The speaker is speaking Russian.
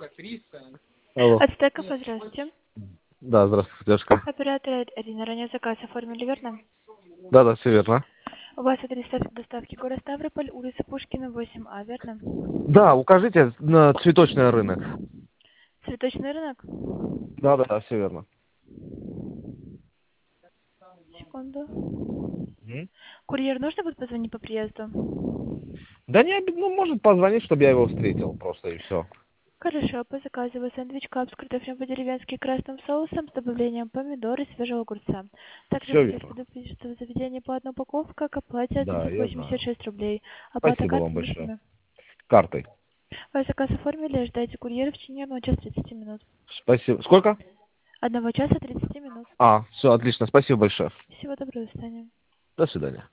Алло. От стеков, здравствуйте. Да, здравствуйте, девушка. Оператор Арина, ранее заказ оформили, верно? Да, да, все верно. У вас адрес доставки город Ставрополь, улица Пушкина, 8А, верно? Да, укажите на цветочный рынок. Цветочный рынок? Да, да, да, все верно. Секунду. Мгм. Курьер нужно будет позвонить по приезду? Да не, ну, может позвонить, чтобы я его встретил просто и все. Хорошо, по заказу вы сэндвич кап с картофелем по-деревенски красным соусом с добавлением помидор и свежего огурца. Также Все хотелось верно. предупредить, что в заведении по одной упаковке к оплате Да, я отнесут знаю. 86 рублей. Оплата Спасибо вам картой большое. внесена. Картой. Ваш заказ оформили, ждайте курьера в течение 1 часа 30 минут. Спасибо. Сколько? 1 часа 30 минут. А, все, отлично. Спасибо большое. Всего доброго, до свидания. До свидания.